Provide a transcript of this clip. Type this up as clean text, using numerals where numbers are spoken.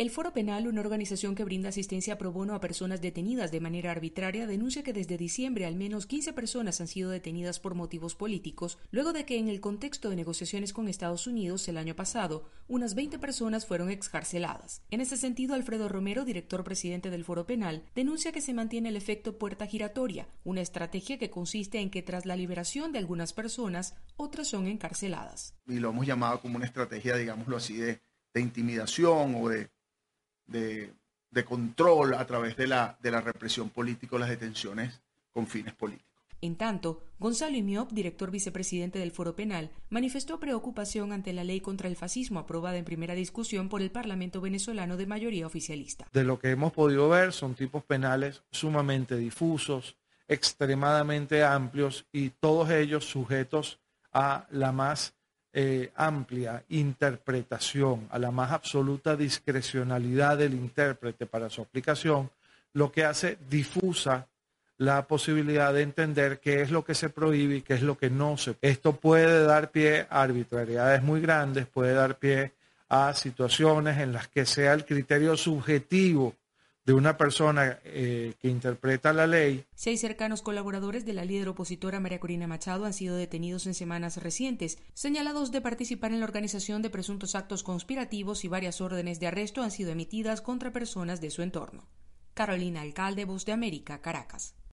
El Foro Penal, una organización que brinda asistencia pro bono a personas detenidas de manera arbitraria, denuncia que desde diciembre al menos 15 personas han sido detenidas por motivos políticos, luego de que en el contexto de negociaciones con Estados Unidos el año pasado, unas 20 personas fueron excarceladas. En ese sentido, Alfredo Romero, director presidente del Foro Penal, denuncia que se mantiene el efecto puerta giratoria, una estrategia que consiste en que tras la liberación de algunas personas, otras son encarceladas. Y lo hemos llamado como una estrategia, digámoslo así, de intimidación o de control a través de la represión política o las detenciones con fines políticos. En tanto, Gonzalo Imiop, director vicepresidente del Foro Penal, manifestó preocupación ante la ley contra el fascismo aprobada en primera discusión por el Parlamento venezolano de mayoría oficialista. De lo que hemos podido ver son tipos penales sumamente difusos, extremadamente amplios y todos ellos sujetos a la más amplia interpretación, a la más absoluta discrecionalidad del intérprete para su aplicación, lo que hace difusa la posibilidad de entender qué es lo que se prohíbe y qué es lo que no se prohíbe. Esto puede dar pie a arbitrariedades muy grandes, puede dar pie a situaciones en las que sea el criterio subjetivo de una persona que interpreta la ley. 6 cercanos colaboradores de la líder opositora María Corina Machado han sido detenidos en semanas recientes, señalados de participar en la organización de presuntos actos conspirativos, y varias órdenes de arresto han sido emitidas contra personas de su entorno. Carolina Alcalde, Voz de América, Caracas.